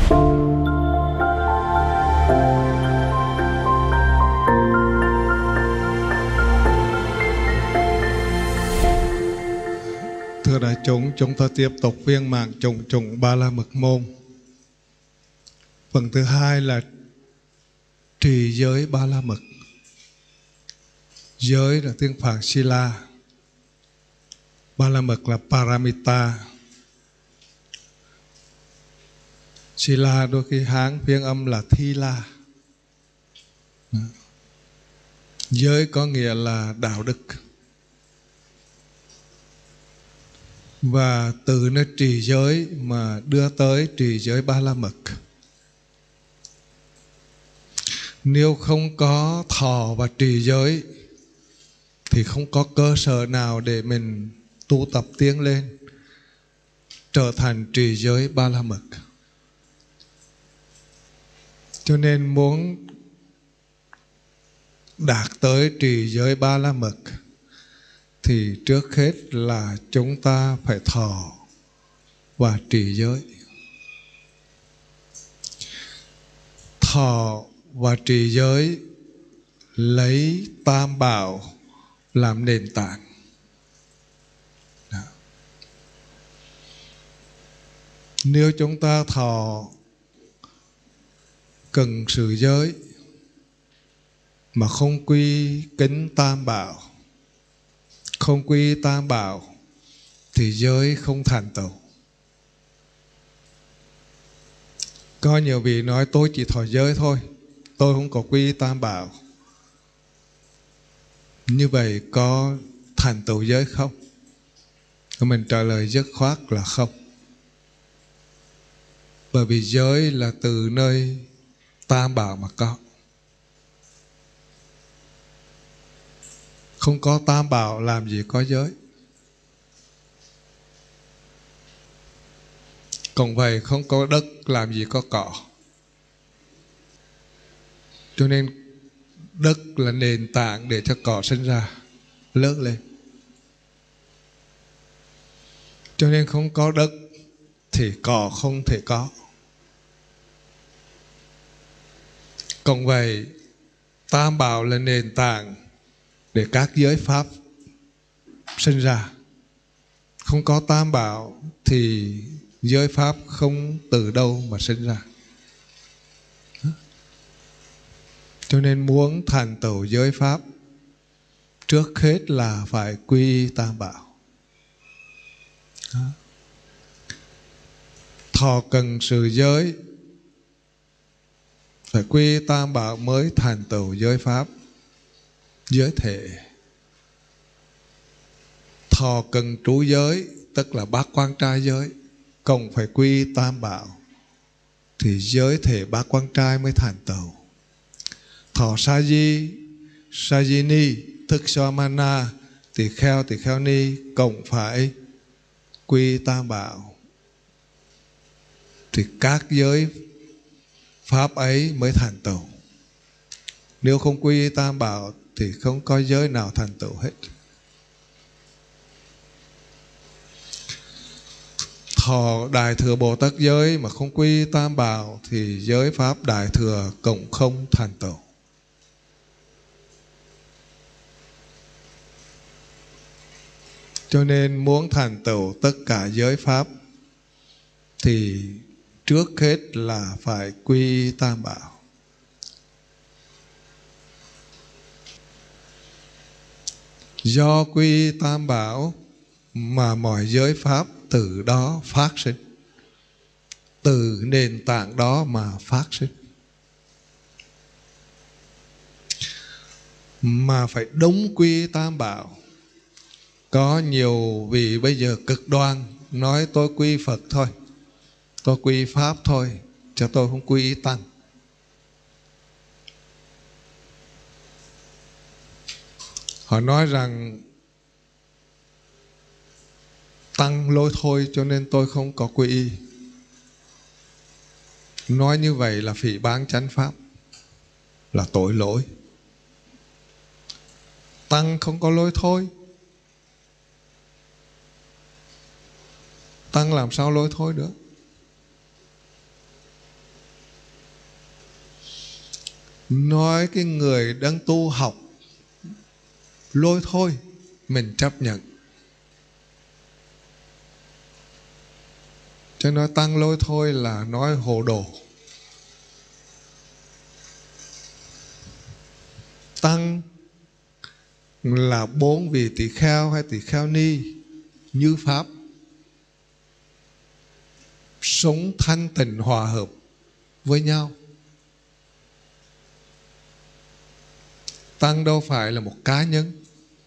Thưa đại chúng, chúng ta tiếp tục viên mãn chủng chủng Ba La Mật Môn. Phần thứ hai là trì giới Ba La Mật. Giới là tiếng Phạn Sila, Ba La Mật là Paramita. Sila đôi khi Hán phiên âm là Thi La. Giới có nghĩa là đạo đức. Và từ nơi trì giới mà đưa tới trì giới Ba La Mật. Nếu không có thọ và trì giới thì không có cơ sở nào để mình tu tập tiến lên trở thành trì giới Ba La Mật. Cho nên muốn đạt tới trì giới Ba La Mật thì trước hết là chúng ta phải thọ và trì giới. Thọ và trì giới lấy Tam Bảo làm nền tảng. Đó. Nếu chúng ta thọ cần sự giới mà không quy kính Tam Bảo, không quy Tam Bảo thì giới không thành tựu. Có nhiều vị nói tôi chỉ thọ giới thôi, tôi không có quy Tam Bảo. Như vậy có thành tựu giới không? Mình trả lời dứt khoát là không. Bởi vì giới là từ nơi Tam Bảo mà có. Không có Tam Bảo làm gì có giới. Còn vậy không có đất làm gì có cỏ. Cho nên đất là nền tảng để cho cỏ sinh ra, lớn lên. Cho nên không có đất thì cỏ không thể có. Còn vậy Tam Bảo là nền tảng để các giới pháp sinh ra. Không có Tam Bảo thì giới pháp không từ đâu mà sinh ra. Cho nên muốn thành tựu giới pháp, trước hết là phải quy Tam Bảo. Thọ cần sự giới, phải quy Tam Bảo mới thành tựu giới pháp, giới thể. Thọ cần trú giới, tức là bát quan trai giới, cộng phải quy Tam Bảo thì giới thể bát quan trai mới thành tựu. Thọ sa di, sa di ni, thức Samana, tỳ kheo ni, cộng phải quy Tam Bảo thì các giới pháp ấy mới thành tựu. Nếu không quy Tam Bảo thì không có giới nào thành tựu hết. Thọ Đại Thừa Bồ Tát giới mà không quy Tam Bảo thì giới pháp Đại Thừa cộng không thành tựu. Cho nên muốn thành tựu tất cả giới pháp thì trước hết là phải quy Tam Bảo. Do quy Tam Bảo mà mọi giới pháp từ đó phát sinh, từ nền tảng đó mà phát sinh. Mà phải đúng quy Tam Bảo. Có nhiều vị bây giờ cực đoan nói tôi quy Phật thôi, tôi quy Pháp thôi, cho tôi không quy Tăng. Họ nói rằng Tăng lôi thôi cho nên tôi không có quy y. Nói như vậy là phỉ báng chánh pháp, là tội lỗi. Tăng không có lôi thôi. Tăng làm sao lôi thôi được? nói cái người đang tu học lôi thôi mình chấp nhận. Cho nói tăng lôi thôi là nói hồ đồ. Tăng là 4 vị tỳ kheo hay tỳ kheo ni như pháp, sống thanh tịnh hòa hợp với nhau. Tăng đâu phải là một cá nhân.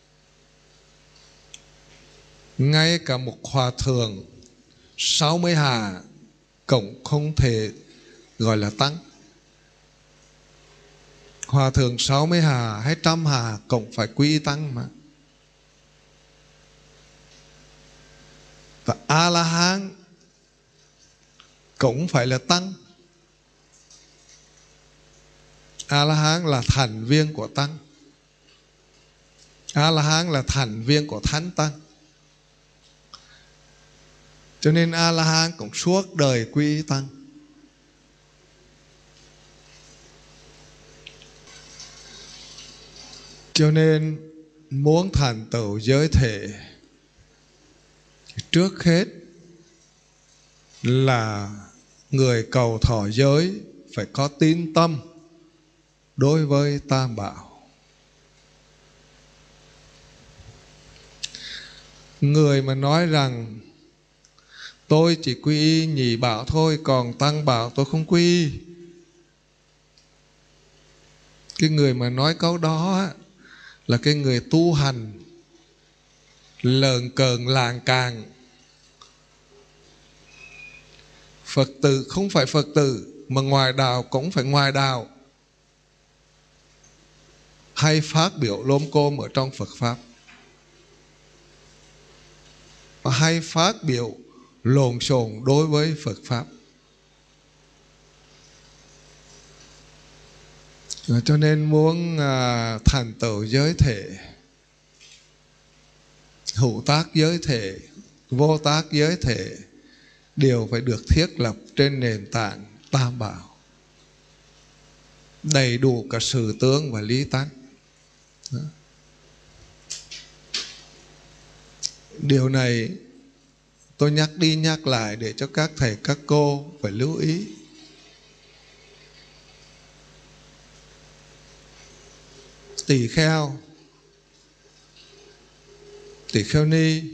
Ngay cả một hòa thượng 60 hà cũng không thể gọi là tăng. Hòa thượng 60 hà hay 100 hà cũng phải quy y tăng mà. Và A-la-hán cũng phải là tăng. A-la-hán là thành viên của tăng. A-la-hán là thành viên của thánh tăng. Cho nên A-la-hán cũng suốt đời quy y tăng. Cho nên muốn thành tựu giới thể, trước hết là người cầu thọ giới phải có tín tâm đối với Tam Bảo. Người mà nói rằng tôi chỉ quy y nhị bảo thôi, còn tăng bảo tôi không quy y, cái người mà nói câu đó là cái người tu hành lợn cợn làng càng. Phật tử không phải Phật tử, mà ngoài đạo cũng phải ngoài đạo, hay phát biểu lôm côm ở trong Phật Pháp, và hay phát biểu lộn xộn đối với Phật Pháp. Cho nên muốn thành tựu giới thể, hữu tác giới thể, vô tác giới thể đều phải được thiết lập trên nền tảng Tam Bảo, đầy đủ cả sự tướng và lý tánh. Điều này tôi nhắc đi nhắc lại để cho các thầy các cô phải lưu ý. Tỳ kheo, tỳ kheo ni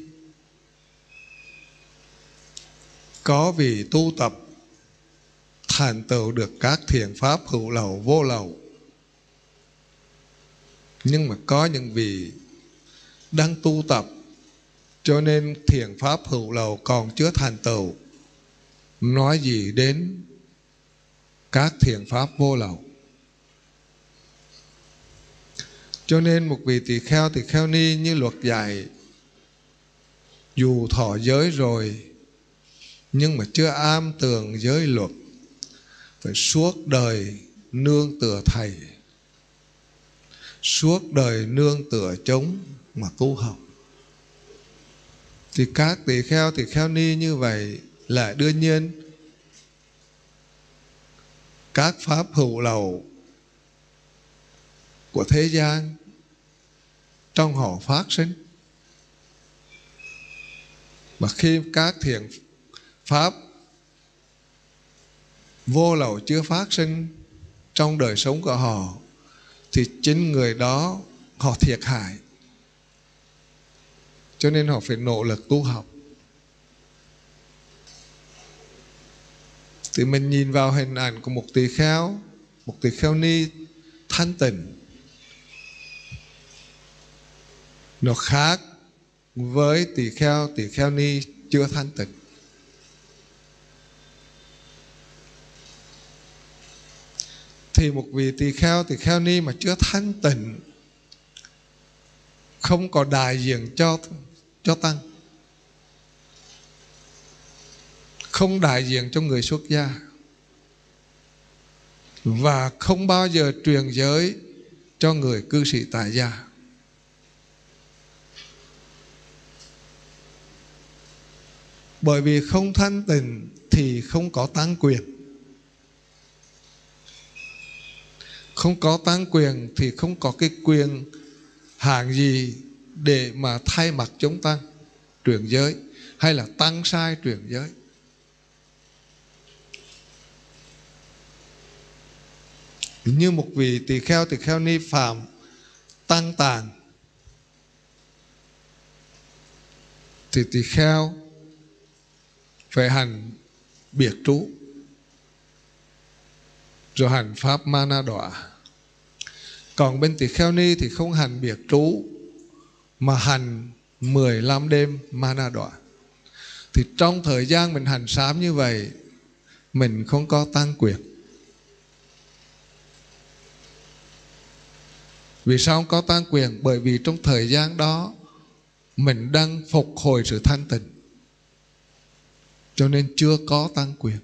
có vì tu tập thành tựu được các thiện pháp hữu lậu vô lậu, nhưng mà có những vị đang tu tập cho nên thiện pháp hữu lậu còn chưa thành tựu, nói gì đến các thiện pháp vô lậu. Cho nên một vị tỳ kheo ni như luật dạy, dù thọ giới rồi nhưng mà chưa am tường giới luật, phải suốt đời nương tựa thầy, suốt đời nương tựa chúng mà tu học. Thì các tỳ kheo ni như vậy là đương nhiên các pháp hữu lậu của thế gian trong họ phát sinh. Mà khi các thiện pháp vô lậu chưa phát sinh trong đời sống của họ, thì chính người đó họ thiệt hại. Cho nên họ phải nỗ lực tu học. Thì mình nhìn vào hình ảnh của một tỳ kheo ni thanh tịnh, nó khác với tỳ kheo ni chưa thanh tịnh. Thì một vị tỳ kheo ni mà chưa thanh tịnh, không có đại diện cho tăng, không đại diện cho người xuất gia, và không bao giờ truyền giới cho người cư sĩ tại gia. Bởi vì không thanh tịnh thì không có tăng quyền. Không có tăng quyền thì không có cái quyền hạng gì để mà thay mặt chúng tăng truyền giới, hay là tăng sai truyền giới. Như một vị tỳ kheo ni phạm tăng tàn, thì tỳ kheo phải hành biệt trú, rồi hành pháp mana đọa. Còn bên tỳ kheo ni thì không hành biệt trú, mà hành 15 đêm mana đọa. Thì trong thời gian mình hành sám như vậy, mình không có tăng quyền. Vì sao không có tăng quyền? Bởi vì trong thời gian đó mình đang phục hồi sự thanh tịnh, cho nên chưa có tăng quyền,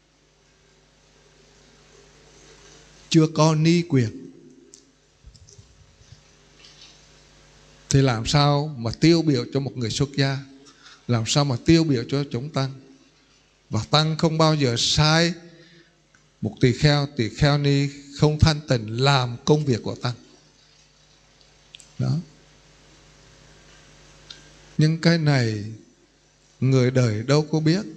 chưa có ni quyền. Thì làm sao mà tiêu biểu cho một người xuất gia, làm sao mà tiêu biểu cho chúng tăng. Và tăng không bao giờ sai một tỳ kheo ni không thanh tịnh làm công việc của tăng đó. Nhưng cái này người đời đâu có biết.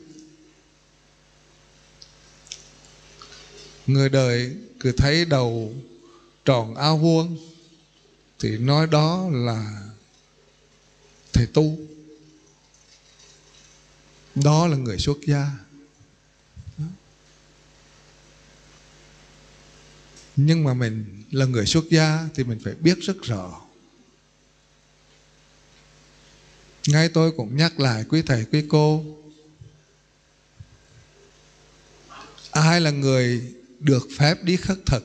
Người đời cứ thấy đầu tròn áo vuông thì nói đó là thầy tu, đó là người xuất gia. Nhưng mà mình là người xuất gia thì mình phải biết rất rõ. Ngay tôi cũng nhắc lại quý thầy quý cô, ai là người được phép đi khất thực,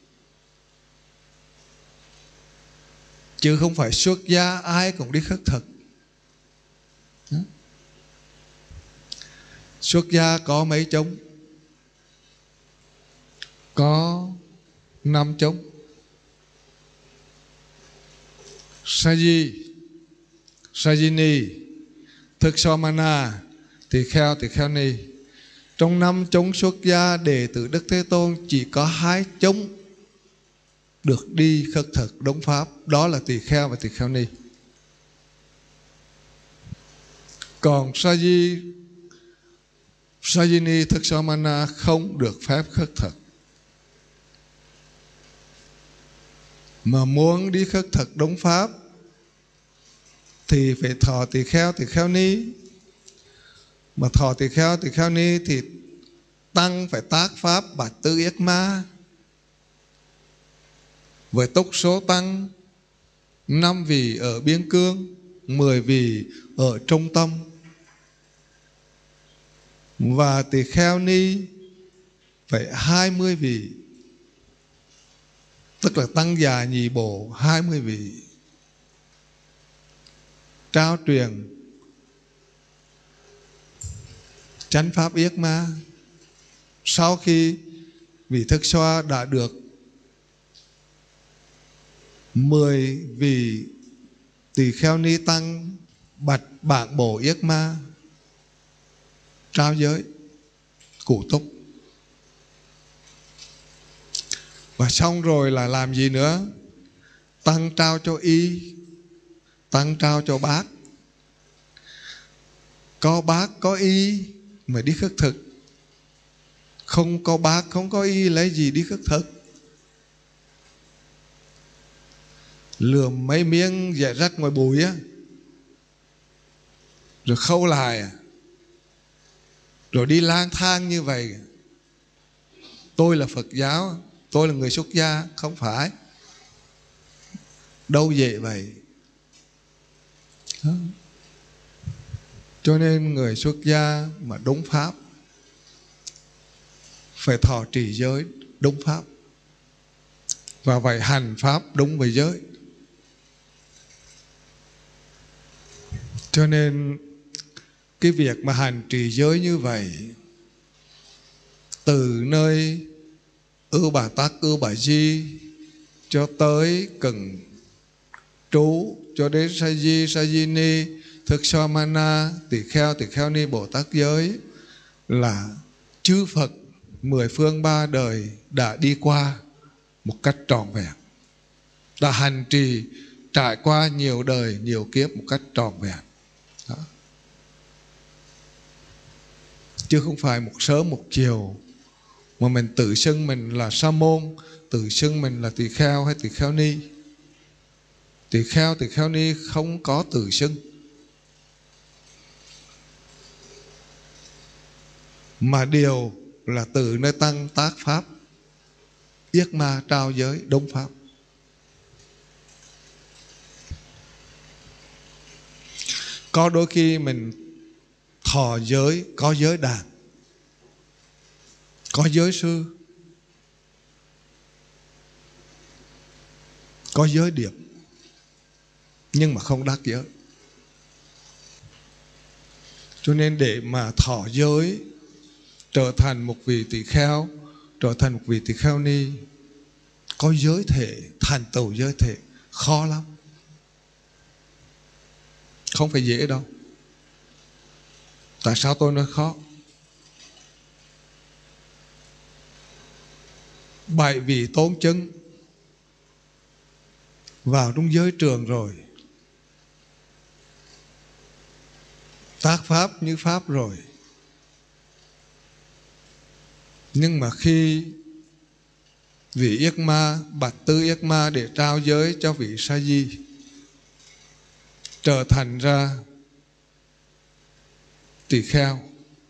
chứ không phải xuất gia ai cũng đi khất thực. Xuất gia có mấy chống? Có 5 chống. Sajini, Thức Somana, tỳ kheo ni. Trong 5 chống xuất gia, đệ tử Đức Thế Tôn chỉ có 2 chống được đi khất thực đống pháp, đó là tỳ kheo và tỳ kheo ni. Còn Sajini, Thức Somana không được phép khất thực. Mà muốn đi khất thực đống pháp thì phải thọ tỳ kheo ni. Mà thọ tỳ kheo ni thì tăng phải tác pháp bát tư yết ma với túc số tăng 5 vị ở biên cương, 10 vị ở trung tâm. Và tỳ kheo ni phải 20 vị, tức là tăng già nhị bộ 20 vị, trao truyền chánh pháp yết ma. Sau khi vị Thức Xoa đã được 10 vị tỳ kheo ni tăng bạch bản bổ yết ma, trao giới cụ túc. Và xong rồi là làm gì nữa? Tăng trao cho y, tăng trao cho bác. Có bác có y mà đi khất thực, không có bác không có y lấy gì đi khất thực? Lượm mấy miếng dẻ rách ngoài bụi á, rồi khâu lại, rồi đi lang thang như vậy. Tôi là Phật giáo, tôi là người xuất gia. Không phải, đâu dễ vậy đó. Cho nên người xuất gia mà đúng pháp phải thọ trì giới đúng pháp, và phải hành pháp đúng với giới. Cho nên cái việc mà hành trì giới như vậy, từ nơi Ưu Bà Tắc, Ưu Bà Di cho tới Cần Trú, cho đến Sajini, Thức Somana, tỳ kheo ni Bồ Tát giới, là chư Phật 10 phương 3 đời đã đi qua một cách trọn vẹn, đã hành trì trải qua nhiều đời nhiều kiếp một cách trọn vẹn. Đó. Chứ không phải một sớm một chiều mà mình tự xưng mình là sa môn, tự xưng mình là tỳ kheo hay tỳ kheo ni. Tỳ kheo ni không có tự xưng, mà điều là từ nơi tăng tác pháp, yết ma trao giới đống pháp. Có đôi khi mình thọ giới, có giới đàn, có giới sư, có giới điệp, nhưng mà không đắc giới. Cho nên để mà thọ giới, trở thành một vị tỳ kheo, trở thành một vị tỳ kheo ni, có giới thể, thành tựu giới thể khó lắm, không phải dễ đâu. Tại sao tôi nói khó? Bảy vị tôn chứng vào trong giới trường rồi, tác pháp như pháp rồi, nhưng mà khi vị yết ma bạch tư yết ma để trao giới cho vị sa di, trở thành ra tỳ kheo,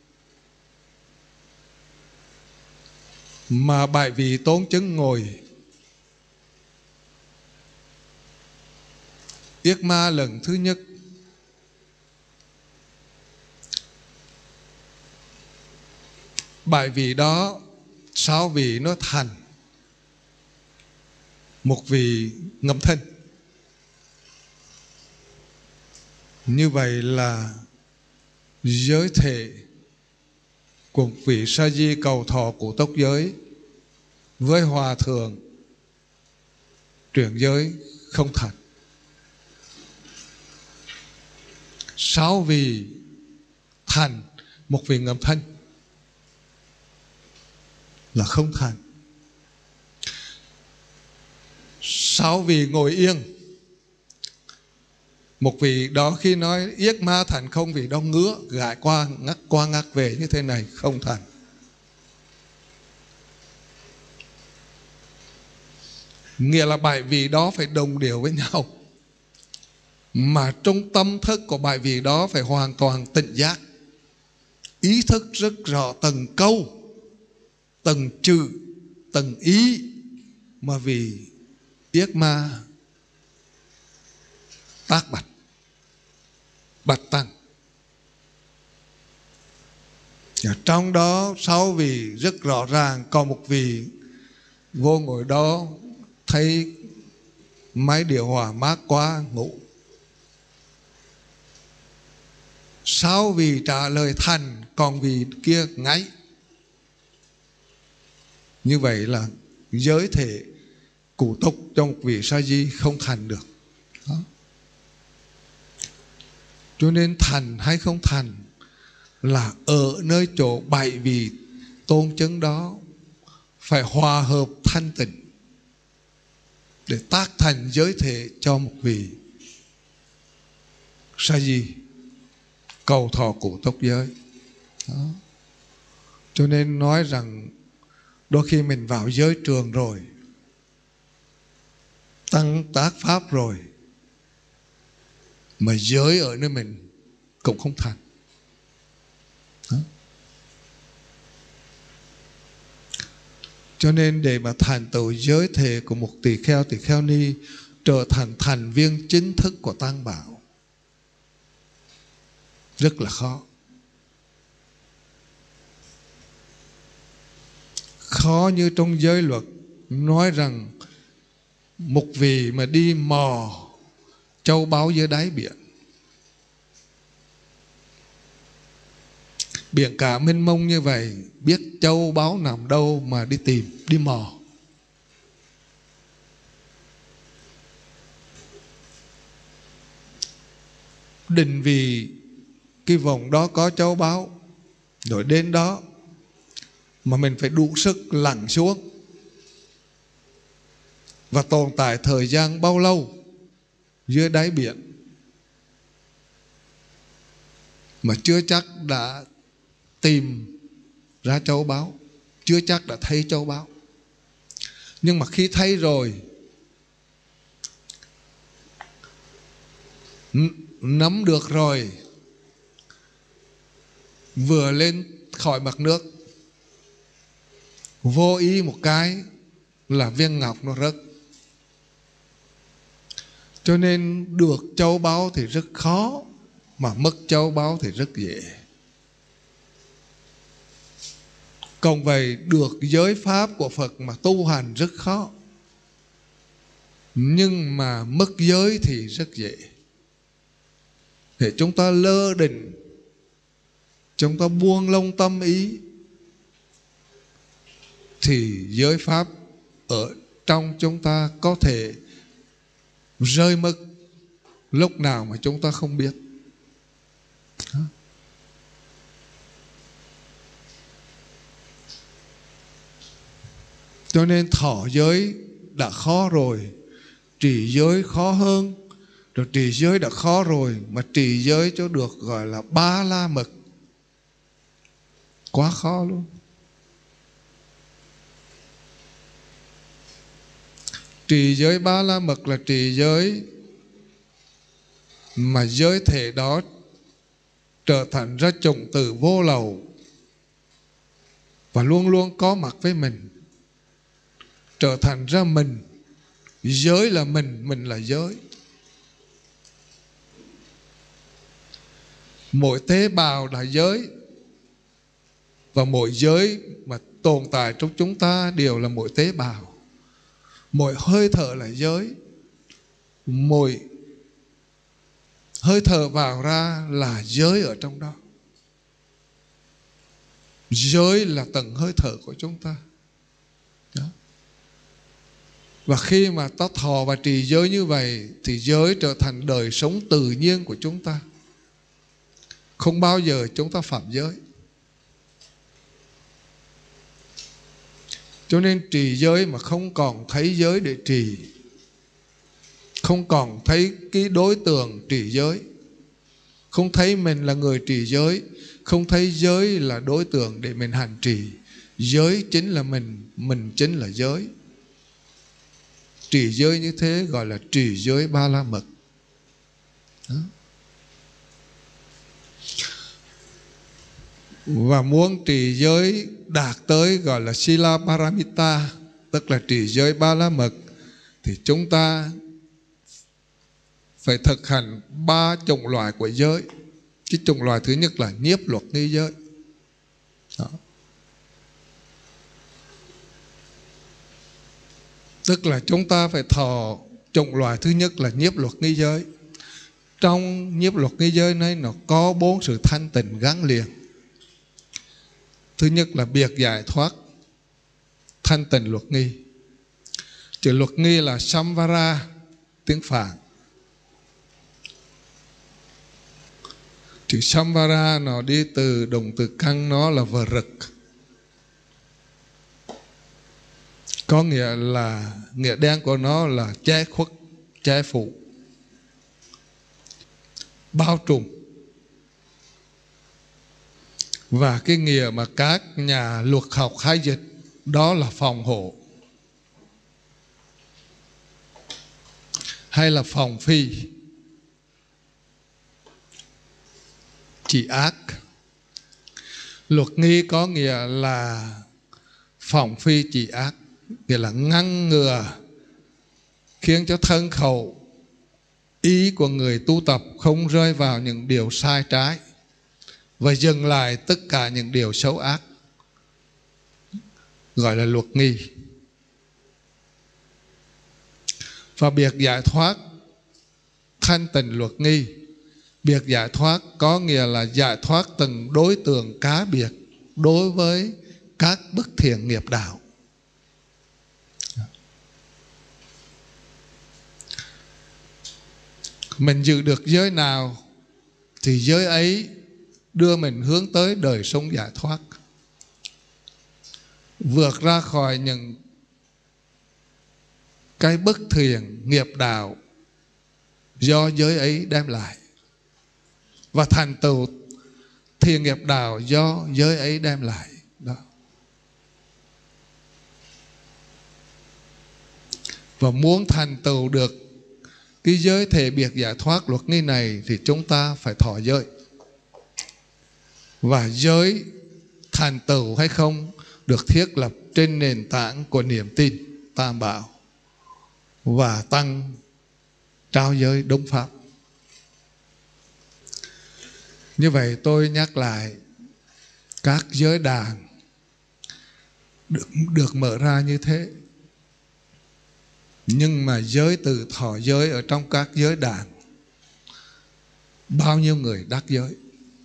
mà bảy vị tôn chứng ngồi yết ma lần thứ nhất, bảy vị đó 6 vị nó thành, một vị ngẫm thân. Như vậy là giới thể của vị sa di cầu thọ của tốc giới với hòa thượng chuyển giới không thành. 6 vị thành, một vị ngẫm thân là không thành. 6 vị ngồi yên, một vị đó khi nói yết ma thành không, vị đó ngứa gãi qua ngắt về như thế này, không thành. Nghĩa là 7 vị đó phải đồng điệu với nhau, mà trong tâm thức của 7 vị đó phải hoàn toàn tỉnh giác, ý thức rất rõ từng câu, từng chữ, từng ý mà vị yết ma tác bạch tăng. Và trong đó 6 vị rất rõ ràng, còn một vị vô ngồi đó thấy máy điều hòa mát quá ngủ. 6 vị trả lời thành, còn vị kia ngáy. Như vậy là giới thể cụ túc trong một vị sa di không thành được. Đó. Cho nên thành hay không thành là ở nơi chỗ 7 vị tôn chứng đó phải hòa hợp thanh tịnh để tác thành giới thể cho một vị sa di cầu thọ cụ túc giới. Đó. Cho nên nói rằng đôi khi mình vào giới trường rồi, tăng tác pháp rồi, mà giới ở nơi mình cũng không thành. Đó. Cho nên để mà thành tựu giới thể của một tỳ kheo ni, trở thành thành viên chính thức của Tăng Bảo rất là khó. Khó như trong giới luật nói rằng một vị mà đi mò châu báu dưới đáy biển, biển cả mênh mông như vậy, biết châu báu nằm đâu mà đi tìm, đi mò. Định vì cái vùng đó có châu báu, rồi đến đó mà mình phải đủ sức lặn xuống, và tồn tại thời gian bao lâu dưới đáy biển mà chưa chắc đã tìm ra châu báu, chưa chắc đã thấy châu báu. Nhưng mà khi thấy rồi, nắm được rồi, vừa lên khỏi mặt nước, vô ý một cái là viên ngọc nó rớt. Cho nên được châu báu thì rất khó, mà mất châu báu thì rất dễ. Còn vậy được giới pháp của Phật mà tu hành rất khó, nhưng mà mất giới thì rất dễ. Để chúng ta lơ đỉnh, chúng ta buông lông tâm ý, thì giới pháp ở trong chúng ta có thể rơi mất lúc nào mà chúng ta không biết. Cho nên thọ giới đã khó rồi, trì giới khó hơn. Rồi trì giới đã khó rồi, mà trì giới cho được gọi là ba la mật, quá khó luôn. Trì giới ba la mật là trì giới mà giới thể đó trở thành ra chủng tử vô lậu và luôn luôn có mặt với mình, trở thành ra mình. Giới là mình là giới. Mỗi tế bào là giới, và mỗi giới mà tồn tại trong chúng ta đều là mỗi tế bào. Mỗi hơi thở là giới, mỗi hơi thở vào ra là giới ở trong đó. Giới là tầng hơi thở của chúng ta. Đó. Và khi mà ta thọ và trì giới như vậy thì giới trở thành đời sống tự nhiên của chúng ta. Không bao giờ chúng ta phạm giới. Cho nên trì giới mà không còn thấy giới để trì, không còn thấy cái đối tượng trì giới, không thấy mình là người trì giới, không thấy giới là đối tượng để mình hành trì. Giới chính là mình chính là giới. Trì giới như thế gọi là trì giới ba la mật. Đó. Và muốn trì giới đạt tới gọi là Sila Paramita, tức là trì giới ba la mật, thì chúng ta phải thực hành 3 chủng loại của giới. Cái chủng loại thứ nhất là nhiếp luật nghi giới. Đó. Tức là chúng ta phải thọ chủng loại thứ nhất là nhiếp luật nghi giới. Trong nhiếp luật nghi giới này nó có 4 sự thanh tịnh gắn liền. Thứ nhất là biệt giải thoát, thanh tịnh luật nghi. Chữ luật nghi là Samvara, tiếng Phạn. Chữ Samvara nó đi từ động từ căn, nó là vờ rực. Có nghĩa là nghĩa đen của nó là che khuất, che phủ, bao trùm. Và cái nghĩa mà các nhà luật học hay dịch đó là phòng hộ hay là phòng phi, chỉ ác. Luật nghi có nghĩa là phòng phi chỉ ác, nghĩa là ngăn ngừa, khiến cho thân khẩu ý của người tu tập không rơi vào những điều sai trái và dừng lại tất cả những điều xấu ác, gọi là luật nghi. Và biệt giải thoát, thanh tịnh luật nghi. Biệt giải thoát có nghĩa là giải thoát từng đối tượng cá biệt đối với các bất thiện nghiệp đạo. Mình giữ được giới nào thì giới ấy đưa mình hướng tới đời sống giải thoát, vượt ra khỏi những cái bất thiện nghiệp đạo do giới ấy đem lại, và thành tựu thiện nghiệp đạo do giới ấy đem lại đó. Và muốn thành tựu được cái giới thể biệt giải thoát luật nghi này thì chúng ta phải thọ giới. Và giới thành tựu hay không được thiết lập trên nền tảng của niềm tin Tam Bảo và tăng trao giới đúng pháp. Như vậy tôi nhắc lại, các giới đàn được mở ra như thế. Nhưng mà giới từ thọ giới ở trong các giới đàn, bao nhiêu người đắc giới?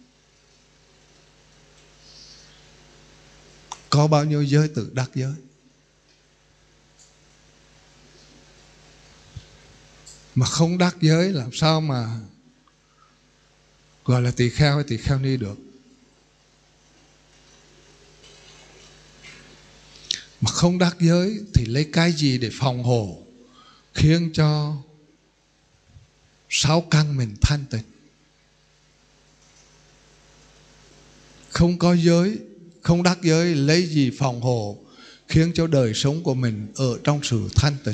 Có bao nhiêu giới từ đắc giới? Mà không đắc giới làm sao mà gọi là tỳ kheo hay tỳ kheo ni được? Mà không đắc giới thì lấy cái gì để phòng hộ, khiến cho sáu căn mình thanh tịnh? Không có giới, không đắc giới, lấy gì phòng hộ, khiến cho đời sống của mình ở trong sự thanh tịnh?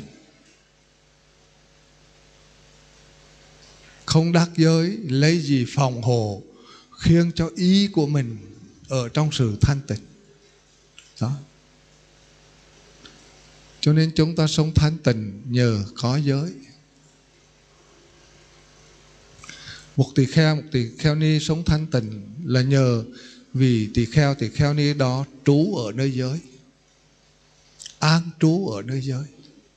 Không đắc giới, lấy gì phòng hộ, khiến cho ý của mình ở trong sự thanh tịnh? Đó. Cho nên chúng ta sống thanh tịnh nhờ có giới. Một tỳ kheo ni sống thanh tịnh là nhờ vì tỳ kheo ni đó trú ở nơi giới, an trú ở nơi giới.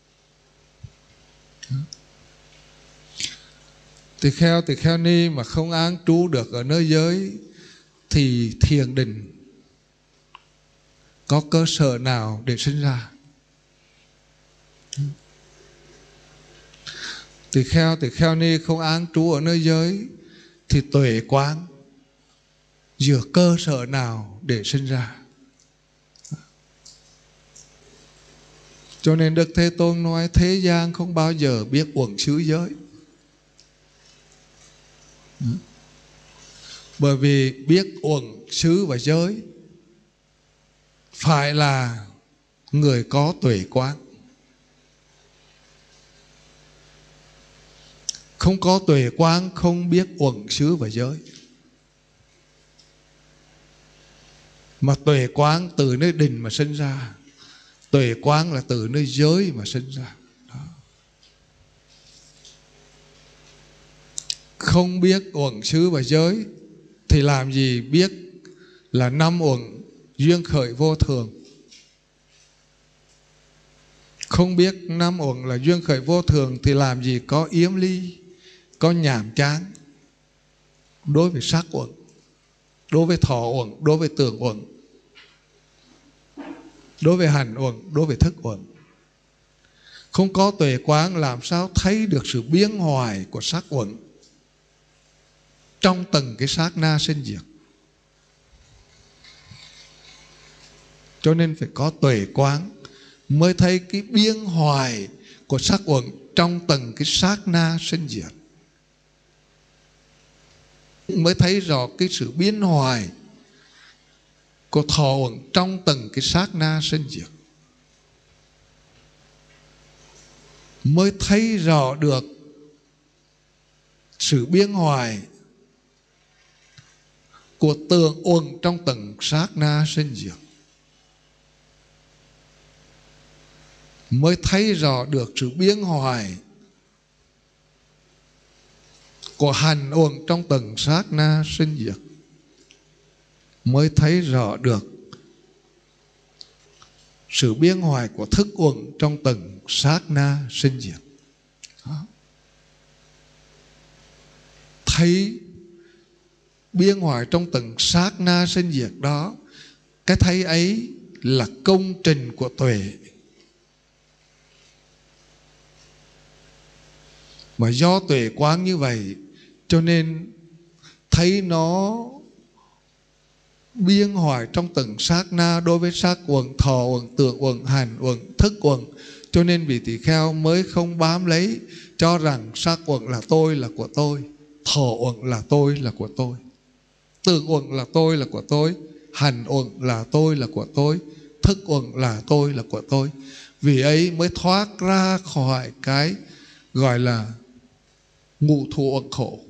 Tỳ kheo ni mà không an trú được ở nơi giới thì thiền định có cơ sở nào để sinh ra? Tỳ kheo ni không an trú ở nơi giới thì tuệ quán dựa cơ sở nào để sinh ra? Cho nên Đức Thế Tôn nói thế gian không bao giờ biết uẩn xứ giới. Bởi vì biết uẩn xứ và giới phải là người có tuệ quán. Không có tuệ quán không biết uẩn xứ và giới. Mà tuệ quán từ nơi định mà sinh ra, tuệ quán là từ nơi giới mà sinh ra. Đó. Không biết uẩn xứ và giới thì làm gì biết là năm uẩn duyên khởi vô thường? Không biết năm uẩn là duyên khởi vô thường thì làm gì có yếm ly, có nhàm chán đối với sắc uẩn, đối với thọ uẩn, đối với tưởng uẩn, đối với hành uẩn, đối với thức uẩn. Không có tuệ quán làm sao thấy được sự biến hoại của sắc uẩn trong từng cái sát na sinh diệt. Cho nên phải có tuệ quán mới thấy cái biến hoại của sắc uẩn trong từng cái sát na sinh diệt, mới thấy rõ cái sự biến hoại của thọ uẩn trong từng cái sát na sinh diệt, mới thấy rõ được sự biến hoại của tưởng uẩn trong từng sát na sinh diệt, mới thấy rõ được sự biến hoại của hành uẩn trong từng sát na sinh diệt, mới thấy rõ được sự biến hoại của thức uẩn trong từng sát na sinh diệt. Đó. Thấy biến hoại trong từng sát na sinh diệt đó, cái thấy ấy là công trình của tuệ. Mà do tuệ quán như vậy cho nên thấy nó biến hoại trong từng sát na đối với sắc uẩn, thọ uẩn, tưởng uẩn, hành uẩn, thức uẩn, Cho nên vị tỳ kheo mới không bám lấy, cho rằng sắc uẩn là tôi, là của tôi, thọ uẩn là tôi, là của tôi, tưởng uẩn là tôi, là của tôi, hành uẩn là tôi, là của tôi, thức uẩn là tôi, là của tôi. Vì ấy mới thoát ra khỏi cái gọi là ngũ thủ uẩn khổ,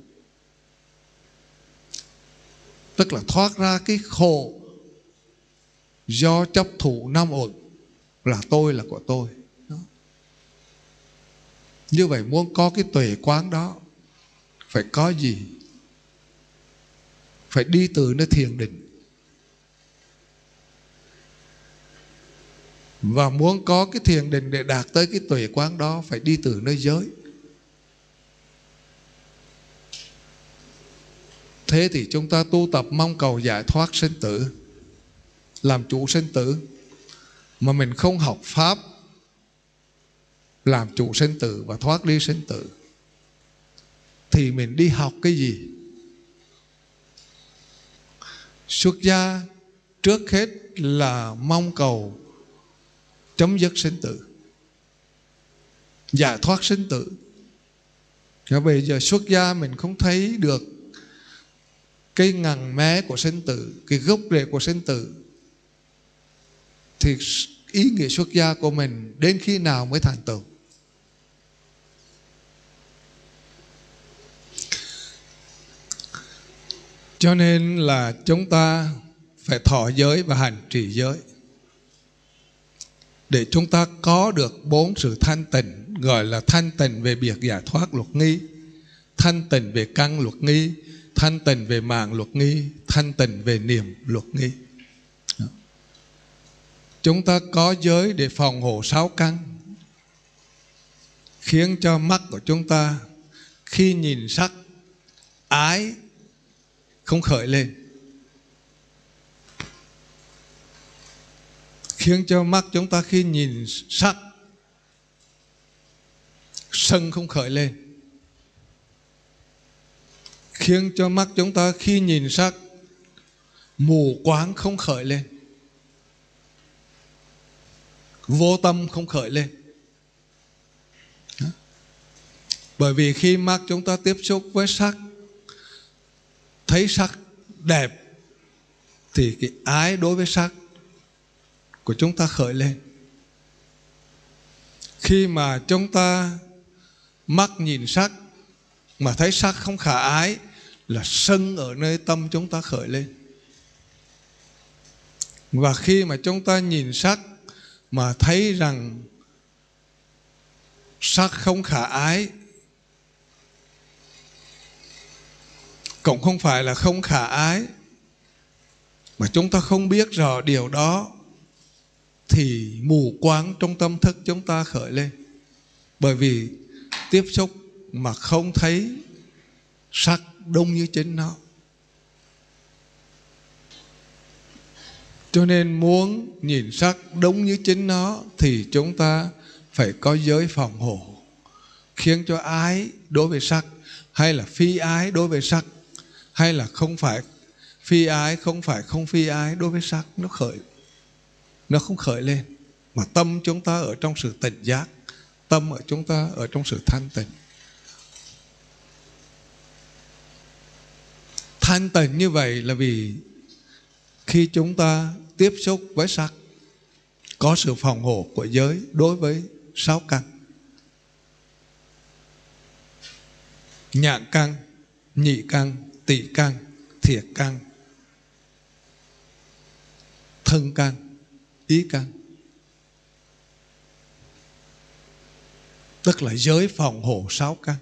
tức là thoát ra cái khổ do chấp thủ năm uẩn là tôi, là của tôi. Đó. Như vậy muốn có cái tuệ quán đó phải có gì? Phải đi từ nơi thiền định. Và muốn có cái thiền định để đạt tới cái tuệ quán đó phải đi từ nơi giới. Thế thì chúng ta tu tập mong cầu giải thoát sinh tử, làm chủ sinh tử, mà mình không học pháp làm chủ sinh tử và thoát ly sinh tử, thì mình đi học cái gì? Xuất gia trước hết là mong cầu chấm dứt sinh tử, giải thoát sinh tử. Và bây giờ xuất gia mình không thấy được cái ngằn mé của sinh tử, cái gốc rễ của sinh tử, thì ý nghĩa xuất gia của mình đến khi nào mới thành tựu? Cho nên là chúng ta phải thọ giới và hành trì giới để chúng ta có được 4 sự thanh tịnh, gọi là thanh tịnh về việc giải thoát luật nghi, thanh tịnh về căn luật nghi, thanh tịnh về mạng luật nghi, thanh tịnh về niệm luật nghi. Chúng ta có giới để phòng hộ 6 căn, khiến cho mắt của chúng ta khi nhìn sắc ái không khởi lên, khiến cho mắt chúng ta khi nhìn sắc sân không khởi lên, khiến cho mắt chúng ta khi nhìn sắc mù quáng không khởi lên, vô tâm không khởi lên. Bởi vì khi mắt chúng ta tiếp xúc với sắc, thấy sắc đẹp, thì cái ái đối với sắc của chúng ta khởi lên. Khi mà chúng ta mắt nhìn sắc mà thấy sắc không khả ái, là sân ở nơi tâm chúng ta khởi lên. Và khi mà chúng ta nhìn sắc mà thấy rằng sắc không khả ái, cũng không phải là không khả ái, mà chúng ta không biết rõ điều đó, thì mù quáng trong tâm thức chúng ta khởi lên. Bởi vì tiếp xúc mà không thấy sắc đúng như chính nó. Cho nên muốn nhìn sắc đúng như chính nó thì chúng ta phải có giới phòng hộ, khiến cho ái đối với sắc, hay là phi ái đối với sắc, hay là không phải phi ái, không phải không phi ái đối với sắc, nó không khởi lên. Mà tâm chúng ta ở trong sự tỉnh giác, tâm ở chúng ta ở trong sự thanh tịnh. Thanh tịnh như vậy là vì khi chúng ta tiếp xúc với sắc, có sự phòng hộ của giới đối với 6 căn: nhãn căn, nhị căn, tỷ căn, thiệt căn, thân căn, ý căn. Tức là giới phòng hộ 6 căn.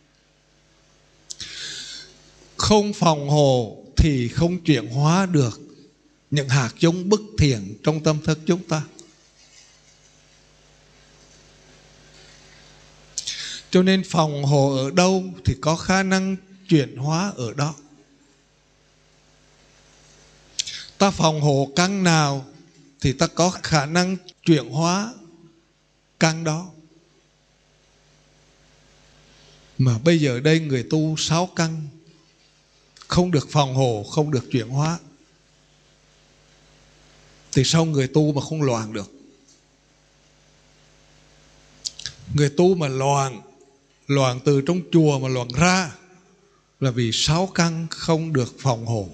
Không phòng hộ thì không chuyển hóa được những hạt giống bất thiện trong tâm thức chúng ta. Cho nên phòng hộ ở đâu thì có khả năng chuyển hóa ở đó. Ta phòng hộ căn nào thì ta có khả năng chuyển hóa căn đó. Mà bây giờ đây người tu 6 căn không được phòng hộ, không được chuyển hóa, thì sao người tu mà không loạn được? Người tu mà loạn từ trong chùa mà loạn ra là vì sáu căn không được phòng hộ.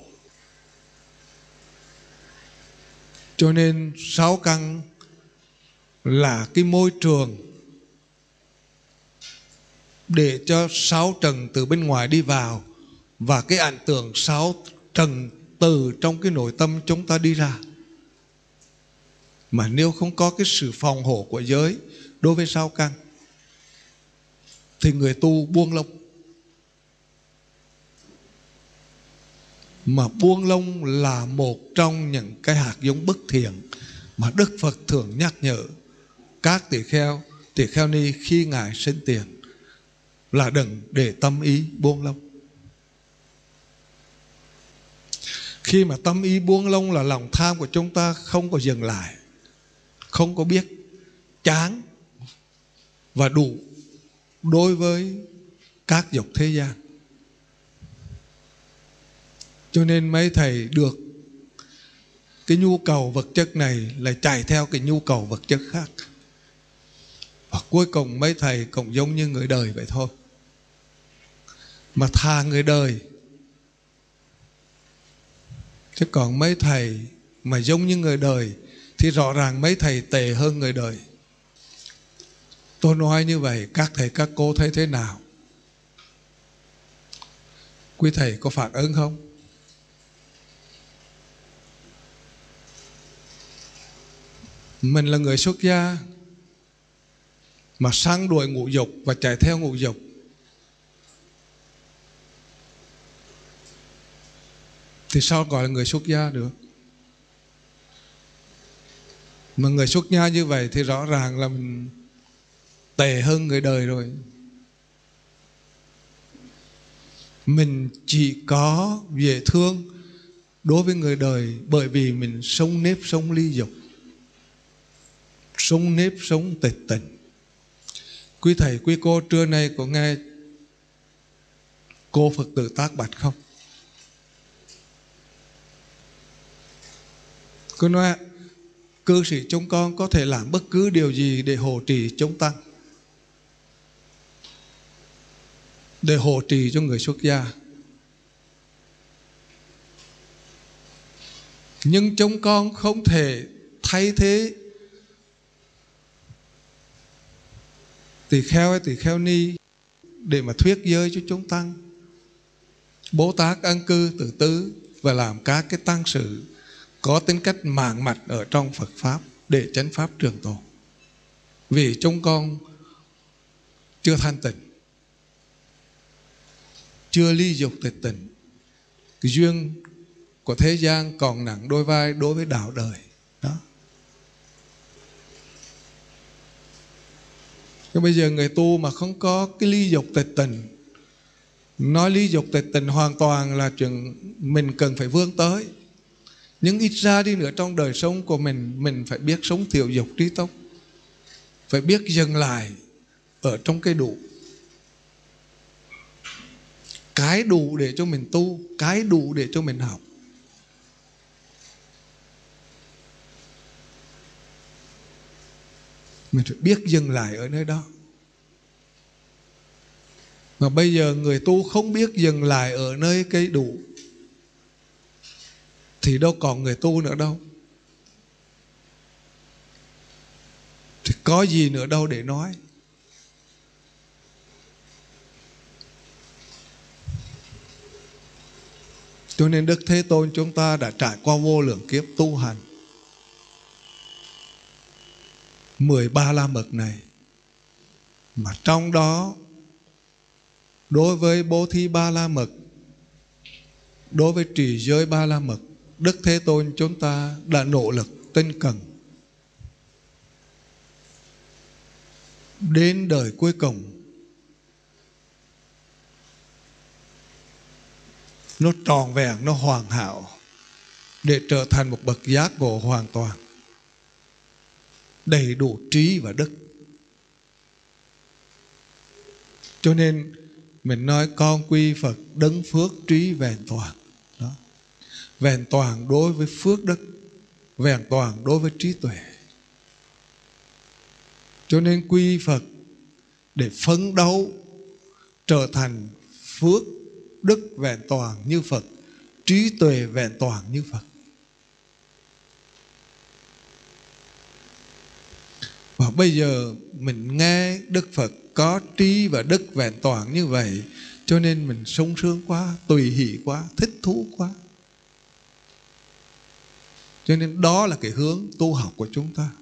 Cho nên sáu căn là cái môi trường để cho sáu trần từ bên ngoài đi vào, và cái ảnh tưởng sáu trần từ trong cái nội tâm chúng ta đi ra. Mà nếu không có cái sự phòng hộ của giới đối với sáu căn thì người tu buông lông. Mà buông lông là một trong những cái hạt giống bất thiện mà Đức Phật thường nhắc nhở các tỳ kheo ni khi Ngài sinh tiền, là đừng để tâm ý buông lông. Khi mà tâm ý buông lông là lòng tham của chúng ta không có dừng lại, không có biết chán và đủ đối với các dục thế gian. Cho nên mấy thầy được cái nhu cầu vật chất này là chạy theo cái nhu cầu vật chất khác. Và cuối cùng mấy thầy cũng giống như người đời vậy thôi. Mà thà người đời. Chứ còn mấy thầy mà giống như người đời thì rõ ràng mấy thầy tệ hơn người đời. Tôi nói như vậy các thầy các cô thấy thế nào? Quý thầy có phản ứng không? Mình là người xuất gia mà săn đuổi ngũ dục và chạy theo ngũ dục, thì sao gọi là người xuất gia được? Mà người xuất gia như vậy thì rõ ràng là mình tệ hơn người đời rồi. Mình chỉ có dễ thương đối với người đời bởi vì mình sống nếp sống ly dục, sống nếp sống tịch tỉnh. Quý thầy quý cô trưa nay có nghe cô Phật tử Tác Bạch không? Cô nói cư sĩ chúng con có thể làm bất cứ điều gì để hộ trì chúng tăng, để hộ trì cho người xuất gia. Nhưng chúng con không thể thay thế tỳ kheo hay tỳ kheo ni để mà thuyết giới cho chúng tăng, Bố Tát ân cư tự tứ và làm các cái tăng sự có tính cách mạn mạch ở trong Phật Pháp để chánh Pháp trường tồn. Vì chúng con chưa thanh tịnh, chưa ly dục tịch tỉnh, cái duyên của thế gian còn nặng đôi vai đối với đạo đời đó. Nhưng bây giờ người tu mà không có cái ly dục tịch tỉnh, nói ly dục tịch tỉnh hoàn toàn là chuyện mình cần phải vươn tới. Nhưng ít ra đi nữa trong đời sống của mình phải biết sống thiểu dục trí túc, phải biết dừng lại ở trong cái đủ. Cái đủ để cho mình tu, cái đủ để cho mình học. Mình phải biết dừng lại ở nơi đó. Mà bây giờ người tu không biết dừng lại ở nơi cái đủ thì đâu còn người tu nữa đâu. Thì có gì nữa đâu để nói. Cho nên Đức Thế Tôn chúng ta đã trải qua vô lượng kiếp tu hành 13 la mật này. Mà trong đó đối với bố thí ba la mật, đối với trì giới ba la mật, Đức Thế Tôn chúng ta đã nỗ lực tinh cần. Đến đời cuối cùng nó tròn vẹn, nó hoàn hảo để trở thành một bậc giác ngộ hoàn toàn, đầy đủ trí và đức. Cho nên mình nói con quy Phật đấng phước trí vẹn toàn đó. Vẹn toàn đối với phước đức, vẹn toàn đối với trí tuệ. Cho nên quy Phật để phấn đấu trở thành phước đức vẹn toàn như Phật, trí tuệ vẹn toàn như Phật. Và bây giờ mình nghe Đức Phật có trí và đức vẹn toàn như vậy, cho nên mình sung sướng quá, tùy hỷ quá, thích thú quá. Cho nên đó là cái hướng tu học của chúng ta.